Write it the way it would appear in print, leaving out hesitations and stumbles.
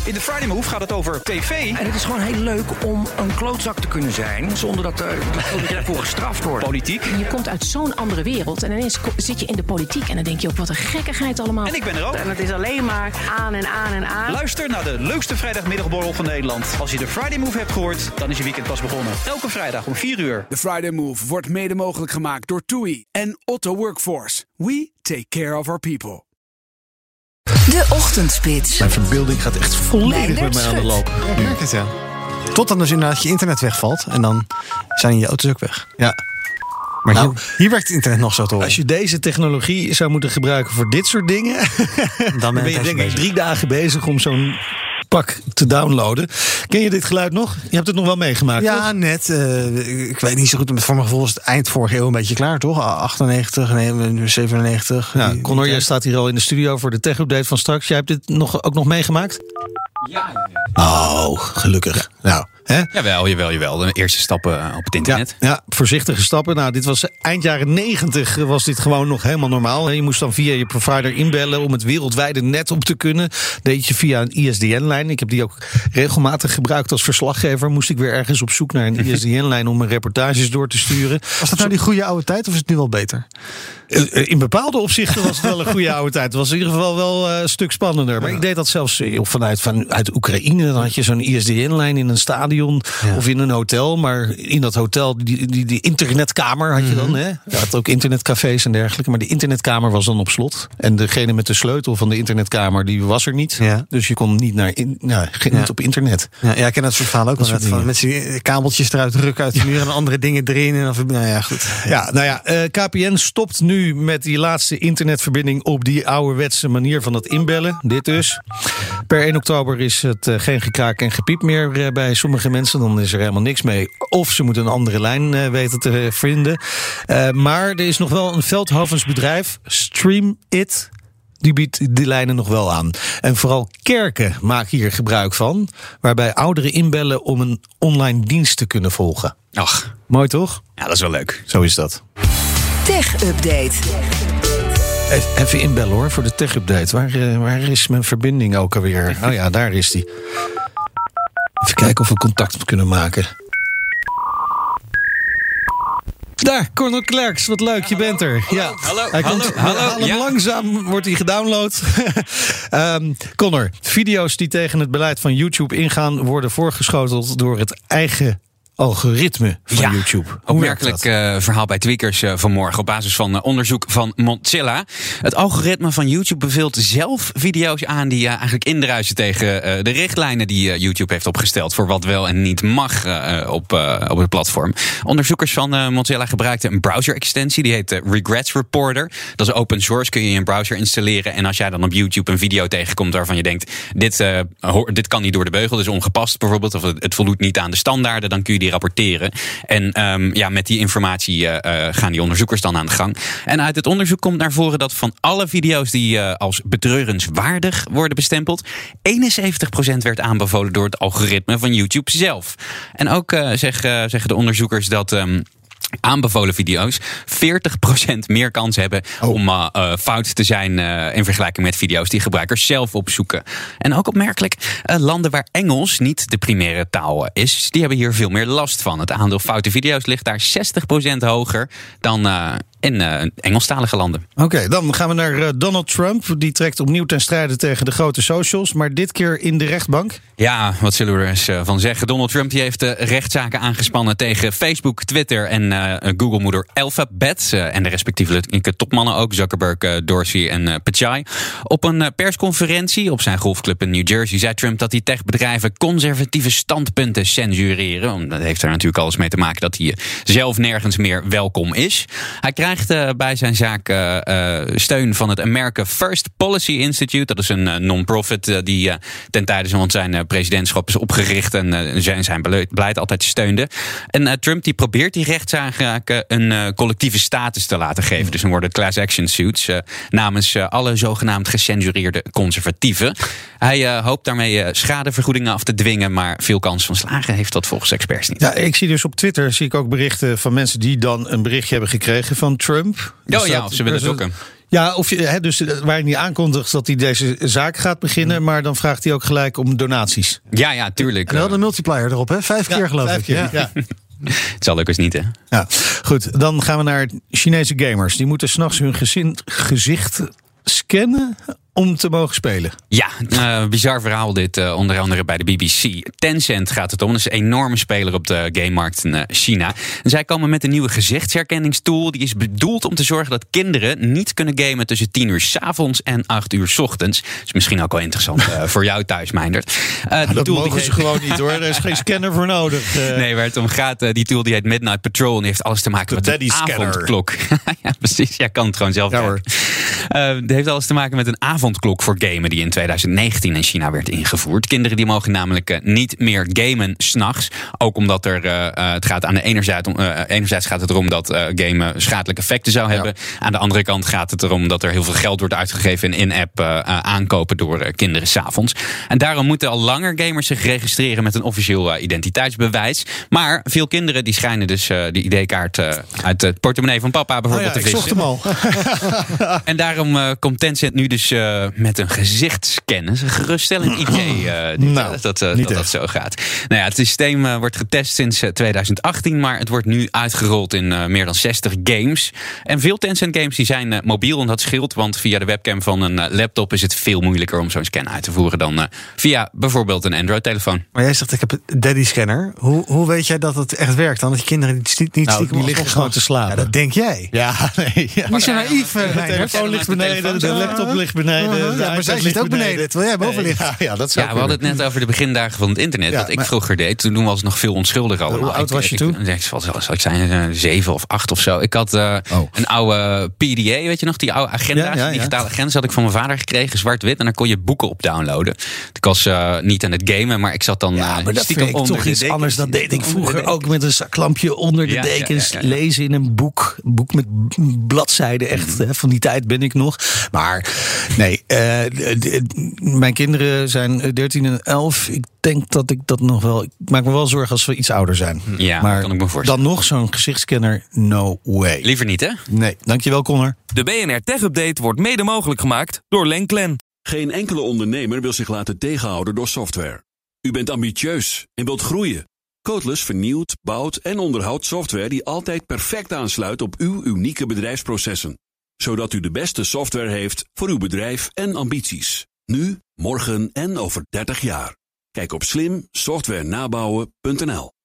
In de Friday Move gaat het over tv. En het is gewoon heel leuk om een klootzak te kunnen zijn zonder dat je daarvoor gestraft wordt. Politiek. Je komt uit zo'n andere wereld en ineens zit je in de politiek en dan denk je ook, wat een gekkigheid allemaal. En ik ben er ook. En het is alleen maar aan en aan en aan. Luister naar de leukste vrijdagmiddagborrel van Nederland. Als je de Friday Move hebt gehoord, dan is je weekend pas begonnen. Elke vrijdag om 4 uur. De Friday Move wordt mede mogelijk gemaakt door TUI en Otto Workforce. We take care of our people. De Ochtendspits. Mijn verbeelding gaat echt volledig met mij aan de loop. Ik merk het, ja. Totdat dus inderdaad je internet wegvalt. En dan zijn je auto's ook weg. Ja. Maar hier werkt het internet nog zo te horen. Als je deze technologie zou moeten gebruiken voor dit soort dingen, dan ben je denk ik 3 dagen bezig om zo'n pak te downloaden. Ken je dit geluid nog? Je hebt het nog wel meegemaakt, ja, toch? net. Ik weet niet zo goed. Voor mijn gevoel was het eind vorige eeuw een beetje klaar, toch? 98, nee, 97. Ja, Connor, jij staat hier al in de studio voor de tech-update van straks. Jij hebt dit ook nog meegemaakt? Ja. Oh, gelukkig. Nou, hè? Jawel. De eerste stappen op het internet. Ja, voorzichtige stappen. Nou, dit was eind jaren 90 was dit gewoon nog helemaal normaal. Je moest dan via je provider inbellen om het wereldwijde net op te kunnen. Deed je via een ISDN-lijn. Ik heb die ook regelmatig gebruikt als verslaggever. Moest ik weer ergens op zoek naar een ISDN-lijn om mijn reportages door te sturen. Was dat nou die goede oude tijd of is het nu wel beter? In bepaalde opzichten was het wel een goede oude tijd. Het was in ieder geval wel een stuk spannender. Maar ik deed dat zelfs vanuit Oekraïne. Dan had je zo'n ISDN-lijn in een stadion of in een hotel. Maar in dat hotel, die internetkamer had je dan. Hè? Je had ook internetcafés en dergelijke. Maar de internetkamer was dan op slot. En degene met de sleutel van de internetkamer, die was er niet. Ja. Dus je kon niet niet op internet. Ja, ik ken dat soort verhalen ook wel. Met kabeltjes eruit rukken uit de muur en andere dingen erin. En goed. KPN stopt nu met die laatste internetverbinding op die ouderwetse manier van het inbellen. Dit dus. Per 1 oktober is het geen gekraak en gepiep meer bij sommige mensen. Dan is er helemaal niks mee. Of ze moeten een andere lijn weten te vinden. Maar er is nog wel een Veldhovensbedrijf, Streamit. Die biedt die lijnen nog wel aan. En vooral kerken maken hier gebruik van. Waarbij ouderen inbellen om een online dienst te kunnen volgen. Ach, mooi toch? Ja, dat is wel leuk. Zo is dat. Tech-update. Even inbellen hoor, voor de tech-update. Waar is mijn verbinding ook alweer? Oh ja, daar is die. Even kijken of we contact kunnen maken. Daar, Connor Klerks, wat leuk, je bent er. Ja. Hallo. Langzaam wordt hij gedownload. Connor, video's die tegen het beleid van YouTube ingaan worden voorgeschoteld door het eigen algoritme van YouTube. Opmerkelijk verhaal bij Tweakers vanmorgen op basis van onderzoek van Mozilla. Het algoritme van YouTube beveelt zelf video's aan die eigenlijk indruisen tegen de richtlijnen die YouTube heeft opgesteld voor wat wel en niet mag op het platform. Onderzoekers van Mozilla gebruikten een browser-extensie, die heet Regrets Reporter. Dat is open source, kun je in een browser installeren. En als jij dan op YouTube een video tegenkomt waarvan je denkt, dit kan niet door de beugel, dus ongepast bijvoorbeeld, of het voldoet niet aan de standaarden, dan kun je die rapporteren. En met die informatie gaan die onderzoekers dan aan de gang. En uit het onderzoek komt naar voren dat van alle video's die als betreurenswaardig worden bestempeld, 71% werd aanbevolen door het algoritme van YouTube zelf. En ook zeggen de onderzoekers dat aanbevolen video's 40% meer kans hebben om fout te zijn in vergelijking met video's die gebruikers zelf opzoeken. En ook opmerkelijk, landen waar Engels niet de primaire taal is, die hebben hier veel meer last van. Het aandeel foute video's ligt daar 60% hoger dan in Engelstalige landen. Oké, dan gaan we naar Donald Trump. Die trekt opnieuw ten strijde tegen de grote socials, maar dit keer in de rechtbank. Ja, wat zullen we er eens van zeggen? Donald Trump die heeft rechtszaken aangespannen tegen Facebook, Twitter en Google-moeder Alphabet. En de respectievelijke topmannen ook, Zuckerberg, Dorsey en Pichai. Op een persconferentie op zijn golfclub in New Jersey zei Trump dat die techbedrijven conservatieve standpunten censureren. Dat heeft er natuurlijk alles mee te maken dat hij zelf nergens meer welkom is. Hij krijgt bij zijn zaak steun van het America First Policy Institute. Dat is een non-profit die ten tijde van zijn presidentschap is opgericht en zijn beleid altijd steunde. En Trump die probeert die rechtszaken een collectieve status te laten geven. Dus dan worden class action suits namens alle zogenaamd gecensureerde conservatieven. Hij hoopt daarmee schadevergoedingen af te dwingen, maar veel kans van slagen heeft dat volgens experts niet. Ja, ik zie dus op Twitter ook berichten van mensen die dan een berichtje hebben gekregen van Trump. Ze willen dokken. Ja, dus waar hij niet aankondigt dat hij deze zaak gaat beginnen, maar dan vraagt hij ook gelijk om donaties. Ja, tuurlijk. En wel de multiplier erop, hè? 5 keer geloof ik. Ja. Het zal ook eens niet, hè? Ja, goed. Dan gaan we naar Chinese gamers. Die moeten 's nachts hun gezicht scannen om te mogen spelen. Ja, bizar verhaal dit, onder andere bij de BBC. Tencent gaat het om, dat is een enorme speler op de gamemarkt in China. En zij komen met een nieuwe gezichtsherkenningstool. Die is bedoeld om te zorgen dat kinderen niet kunnen gamen tussen 10 uur 's avonds en 8 uur 's ochtends. Dat is misschien ook wel interessant voor jou thuis, Meindert. Dat mogen ze gewoon niet, hoor. Er is geen scanner voor nodig. Nee, waar het om gaat, die tool die heet Midnight Patrol en die heeft alles te maken met een avondklok. Ja, precies. Jij kan het gewoon zelf doen. Het heeft alles te maken met een avondklok voor gamen die in 2019 in China werd ingevoerd. Kinderen die mogen namelijk niet meer gamen 's nachts. Ook omdat het gaat aan de enerzijds gaat het erom dat gamen schadelijke effecten zou hebben. Ja. Aan de andere kant gaat het erom dat er heel veel geld wordt uitgegeven in-app aankopen door kinderen 's avonds. En daarom moeten al langer gamers zich registreren met een officieel identiteitsbewijs. Maar veel kinderen die schijnen dus de ID-kaart uit het portemonnee van papa bijvoorbeeld te vissen. Ik zocht hem al. En daarom komt Tencent nu dus met een gezichtsscan. Dat is een geruststellend idee dat zo gaat. Nou ja, het systeem wordt getest sinds 2018, maar het wordt nu uitgerold in meer dan 60 games. En veel Tencent games die zijn mobiel en dat scheelt, want via de webcam van een laptop is het veel moeilijker om zo'n scan uit te voeren dan via bijvoorbeeld een Android-telefoon. Maar jij zegt, ik heb een daddy-scanner. Hoe weet jij dat het echt werkt dan? Dat je kinderen niet stiekem die liggen gewoon te slapen. Ja, dat denk jij. Ja, nee. Ja. Hoe is je naïef? De telefoon ligt beneden, de laptop ligt beneden. Ja, maar zij zit ook beneden, terwijl jij boven ligt. Ja, dat zou we hadden het net over de begindagen van het internet. Wat ik vroeger deed, toen was het nog veel onschuldiger allemaal. Hoe oud was je toen? Zal ik zijn 7 of 8 of zo. Ik had een oude PDA, weet je nog? Die oude agenda's, digitale agenda's had ik van mijn vader gekregen, zwart-wit. En daar kon je boeken op downloaden. Ik was niet aan het gamen, maar ik zat dan maar dat stiekem vind ik toch iets anders. Dat deed ik vroeger ook met een zaklampje onder de dekens. Lezen in een boek. Een boek met bladzijden. Echt, van die tijd ben ik nog. Maar nee, mijn kinderen zijn 13 en 11. Ik denk dat ik dat nog wel... Ik maak me wel zorgen als we iets ouder zijn. Ja, maar kan ik me voorstellen. Dan nog zo'n gezichtscanner, no way. Liever niet, hè? Nee, dankjewel Connor. De BNR Tech Update wordt mede mogelijk gemaakt door Lenklen. Geen enkele ondernemer wil zich laten tegenhouden door software. U bent ambitieus en wilt groeien. Codeless vernieuwt, bouwt en onderhoudt software die altijd perfect aansluit op uw unieke bedrijfsprocessen. Zodat u de beste software heeft voor uw bedrijf en ambities. Nu, morgen en over 30 jaar. Kijk op slimsoftwarenabouwen.nl.